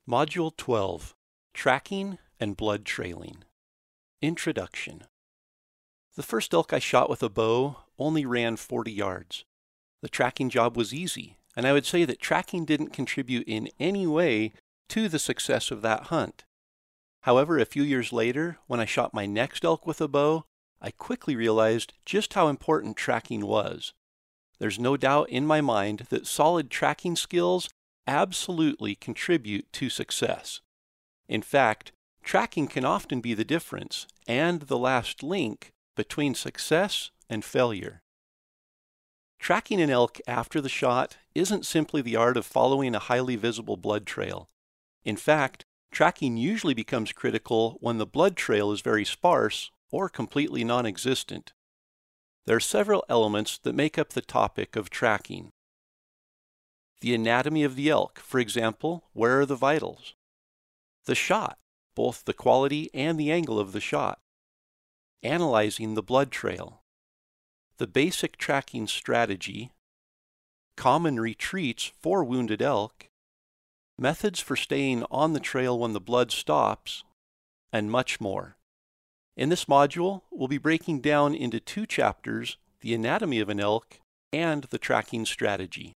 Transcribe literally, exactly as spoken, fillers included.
Module twelve, Tracking and Blood Trailing. Introduction. The first elk I shot with a bow only ran forty yards. The tracking job was easy, and I would say that tracking didn't contribute in any way to the success of that hunt. However, a few years later, when I shot my next elk with a bow, I quickly realized just how important tracking was. There's no doubt in my mind that solid tracking skills absolutely contribute to success. In fact, tracking can often be the difference and the last link between success and failure. Tracking an elk after the shot isn't simply the art of following a highly visible blood trail. In fact, tracking usually becomes critical when the blood trail is very sparse or completely non-existent. There are several elements that make up the topic of tracking. The anatomy of the elk, for example, where are the vitals? The shot, both the quality and the angle of the shot. Analyzing the blood trail. The basic tracking strategy. Common retreats for wounded elk. Methods for staying on the trail when the blood stops, and much more. In this module, we'll be breaking down into two chapters the anatomy of an elk and the tracking strategy.